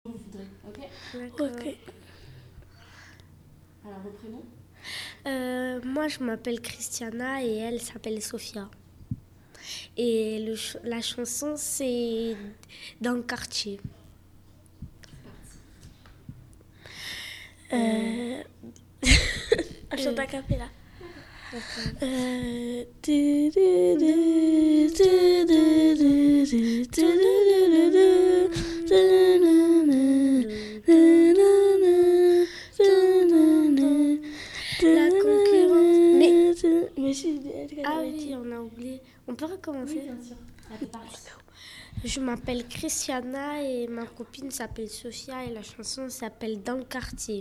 D'accord. Ok. Alors, vos prénoms? Moi, je m'appelle Christiana et elle s'appelle Sophia. Et la chanson, c'est Dans le quartier. Je chante a cappella. La concurrence. Mais si, Ah oui, on a oublié. On peut recommencer? Oui, bien sûr. C'est parti. Je m'appelle Christiana et ma copine s'appelle Sophia et la chanson s'appelle Dans le quartier.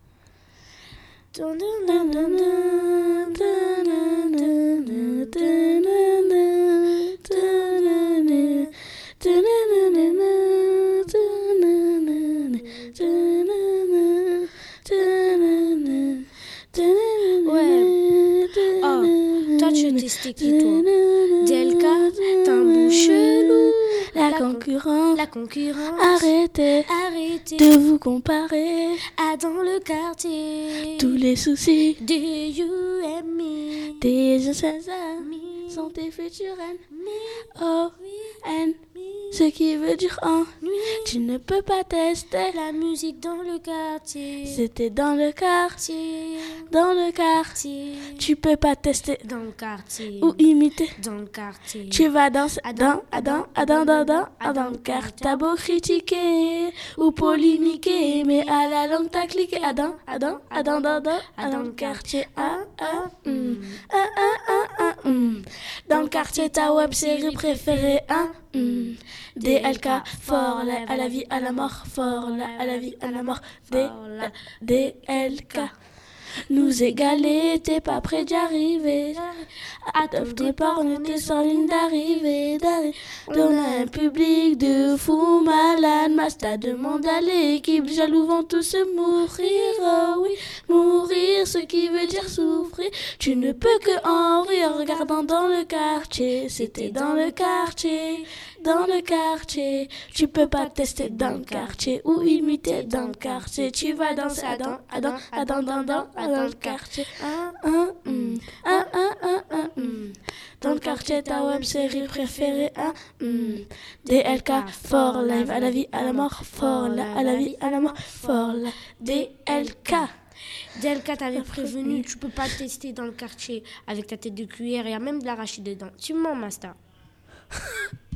Ouais. Oh, toi tu testais qui toi? DLK, t'as un bout chelou. La concurrence. La concurrence. Arrêtez Arrêtez de vous comparer. à dans le quartier. Tous les soucis Do you and me? des anciens amis sont tes futurs O-N. Ce qui veut dire en. Tu ne peux pas tester. La musique dans le quartier. C'était dans le quartier. Dans le quartier. Quartier. Tu peux pas tester Dans le quartier. ou imiter. Dans le quartier. Tu vas danser Adam, dans le quartier. T'as beau critiquer ou polémiquer, mais à la langue t'as cliqué. Dans le quartier. Dans le quartier, ta web série préférée. DLK, fort là, à la vie, à la mort, fort là, à la vie, à la mort. DLK. Nous égaler, t'es pas prêt d'y arriver. À ton départ, on était sans ligne d'arrivée. Dans un public de fous malades, Masta demande à l'équipe, jaloux vont tous mourir. Oh oui, mourir, ce qui veut dire souffrir. Tu ne peux que en rire en regardant dans le quartier. C'était dans le quartier. Dans le quartier, tu peux pas tester dans le quartier ou imiter dans le quartier. Tu vas danser dans le quartier. Dans le quartier, ta web série préférée. DLK, fort live, à la vie, à la mort, fort là, à la vie, à la mort, fort là. DLK. DLK t'avait prévenu, tu peux pas tester dans le quartier avec ta tête de cuillère, il y a même de l'arachide dedans. Tu mens, Masta.